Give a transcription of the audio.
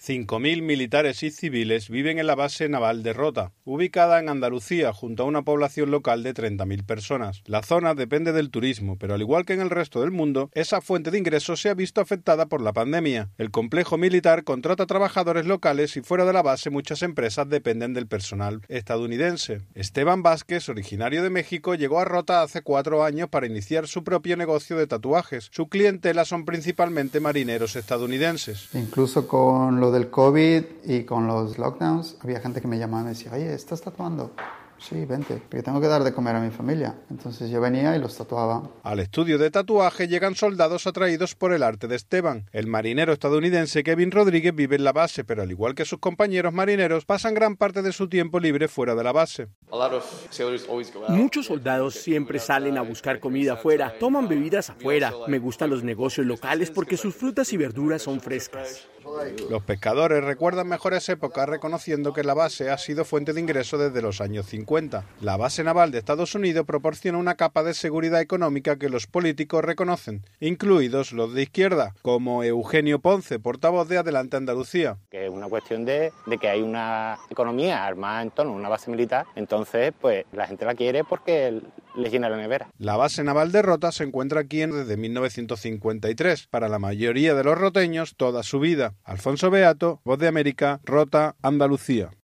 5.000 militares y civiles viven en la base naval de Rota, ubicada en Andalucía, junto a una población local de 30.000 personas. La zona depende del turismo, pero al igual que en el resto del mundo, esa fuente de ingresos se ha visto afectada por la pandemia. El complejo militar contrata trabajadores locales y fuera de la base muchas empresas dependen del personal estadounidense. Esteban Vázquez, originario de México, llegó a Rota hace 4 años para iniciar su propio negocio de tatuajes. Su clientela son principalmente marineros estadounidenses. Incluso con lo del COVID y con los lockdowns, había gente que me llamaba y me decía, oye, ¿estás tatuando? Sí, vente, porque tengo que dar de comer a mi familia. Entonces yo venía y los tatuaba. Al estudio de tatuaje llegan soldados atraídos por el arte de Esteban. El marinero estadounidense Kevin Rodríguez vive en la base, pero al igual que sus compañeros marineros, pasan gran parte de su tiempo libre fuera de la base. Muchos soldados siempre salen a buscar comida afuera, toman bebidas afuera. Me gustan los negocios locales porque sus frutas y verduras son frescas. Los pescadores recuerdan mejores épocas reconociendo que la base ha sido fuente de ingreso desde los años 50. La base naval de Estados Unidos proporciona una capa de seguridad económica que los políticos reconocen, incluidos los de izquierda, como Eugenio Ponce, portavoz de Adelante Andalucía. Que es una cuestión de que hay una economía armada en torno a una base militar, entonces pues la gente la quiere porque les llena la nevera. La base naval de Rota se encuentra aquí desde 1953, para la mayoría de los roteños toda su vida. Alfonso Beato, Voz de América, Rota, Andalucía.